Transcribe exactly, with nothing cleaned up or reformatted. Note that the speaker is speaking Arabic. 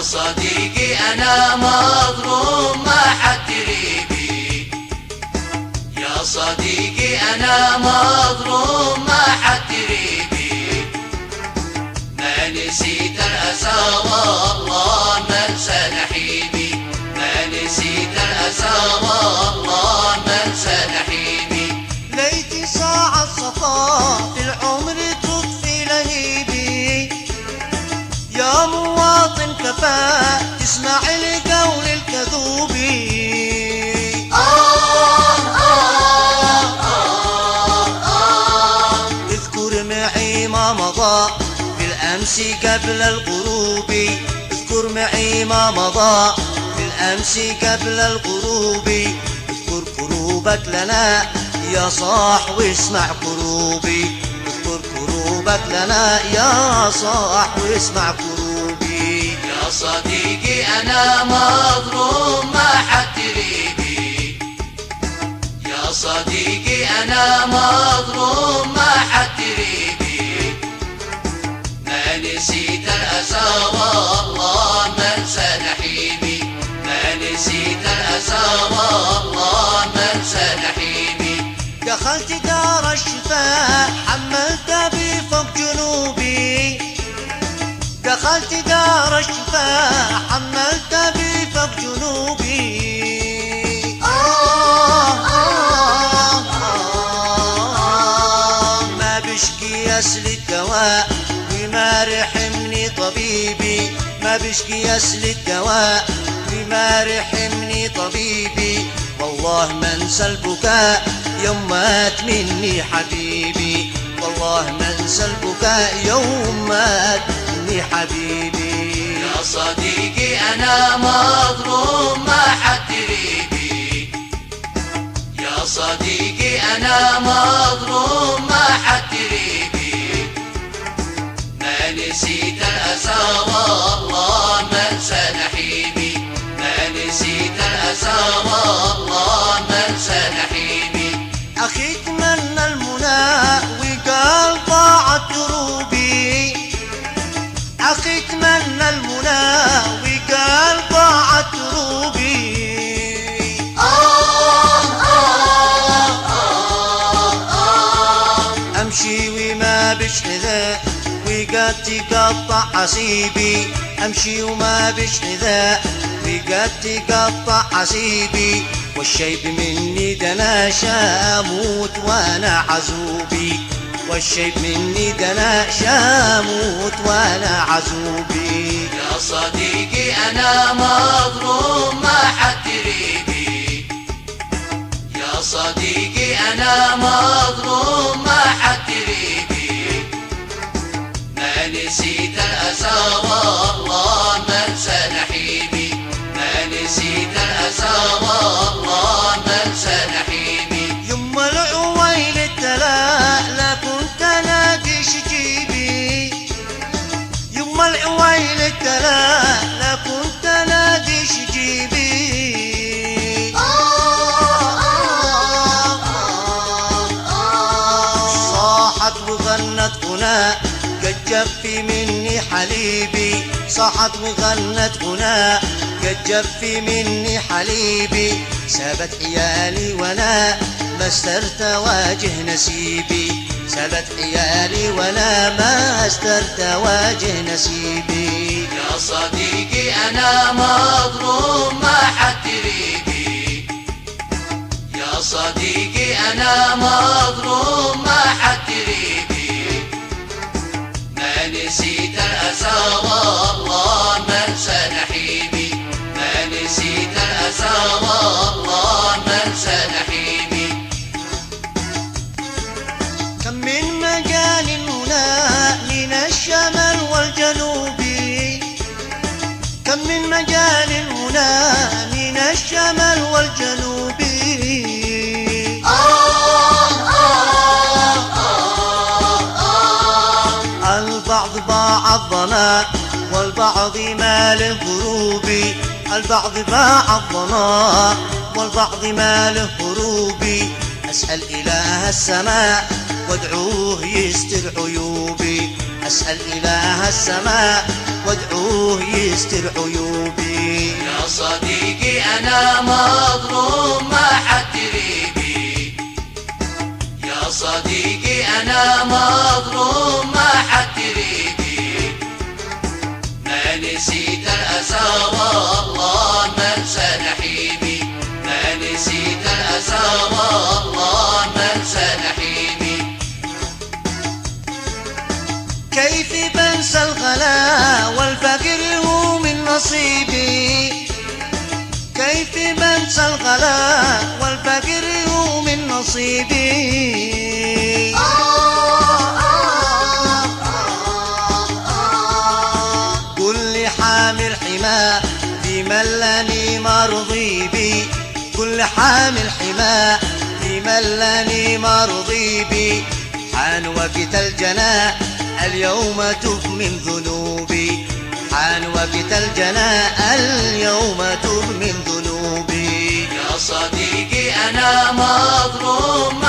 صديقي أنا مظلوم ما حد دريبي، يا صديقي أنا مظلوم ما حد دريبي، ما نسيت الأسى والله ما انسى نحيبي، ما نسيت الأسى والله ما انسى نحيبي. ليت ساعة صفا في العمر تطفي لهيبي، يا مواطن كفى تسمع القول الكذوب. آه آه آه آه اذكر معي ما مضى بالأمس قبل الغروب، اذكر معي ما مضى بالأمس قبل الغروب، اذكر كروبك لنا يا صاح واسمع كروبي، اذكر كروبك لنا يا صاح واسمع كروبي. يا صديقي أنا مظلوم ما حد دريبي، يا صديقي أنا مظلوم ما حد دريبي، ما نسيت الأسى والله ما انسى نحيبي، ما نسيت الأسى والله ما انسى نحيبي. دخلت دار الشفاء حملت بي فوق جنوبي، دخلت دار الشفاء حملت بي فوق جنوبي. آه آه آه ما بشكي أسل الدواء وما رحمني طبيبي، ما بشكي أسل الدواء وما رحمني طبيبي، والله ما انسى البكاء يوم مات مني حبيبي، والله ما انسى البكاء يوم مات مني حبيبي. يا صديقي أنا مظلوم ما حد دريبي، يا صديقي أنا مظلوم ما حد دريبي، ما نسيت الأسى والله ما انسى نحيبي، ما نسيت الأسى والله ما انسى نحيبي. أخي تمنى المنى وقال ضاعت دروبي، أخي تمنى المنى وقال ضاعت دروبي. آه آه آه آه أمشي وما بشحذاء وقد تقطع حسيبي، أمشي وما بشحذاء وقد تقطع حسيبي، والشيب مني دناشا أموت وأنا عزوبي، والشيب مني دناشا أموت وأنا عزوبي. يا صديقي أنا مظلوم ما حد دريبي، يا صديقي أنا مظلوم ما حد دريبي، ما نسيت الأسى والله ما انسى نحيبي، ما نسيت الأسى والله ما انسى نحيبي. يما العويل التلاء لا كنت نادي شجيبي، يما العويل التلاء لا كنت نادي شجيبي. صاحت وغنت هنا قد جفي مني حليبي، صاحت وغنت هنا قد جفي مني حليبي، سابت عيالي وانا ما استرت واجه نسيبي، سابت عيالي وانا ما استرت واجه نسيبي. يا صديقي أنا مظلوم ما حد دريبي، يا صديقي أنا مظلوم ما حد دريبي، ما نسيت الأسى والله ما انسى نحيبي، ما نسيت الأسى والله ما انسى نحيبي. كم من مجال هنا من الشمال والجنوب، كم من مجال هنا من الشمال والجنوب. آه آه آه آه البعض باع الظنا والبعض مال الهروب، البعض باع الظنا والبعض مال الهروب. أسأل إله السماء وادعوه يستر عيوبي، أسأل إله السماء وادعوه يستر عيوبي. يا صديقي أنا مظلوم ما حد تريبي، يا صديقي أنا مظلوم ما حد تريبي، ما نسيت الأسى والله ما انسى نحيبي، ما نسيت الأسى والله ما انسى نحيبي. كيف بنسى الغلا والفقر هو من نصيبي، كيف بنسى الغلا والفقر هو من نصيبي. قل لي حامل حما في ملاني مرضي بي، كل حامل حما في ملاني مرضي بي. حان وقت الجناء اليوم تب من ذنوبي، حان وقت الجناء اليوم تب من ذنوبي. يا صديقي أنا مظلوم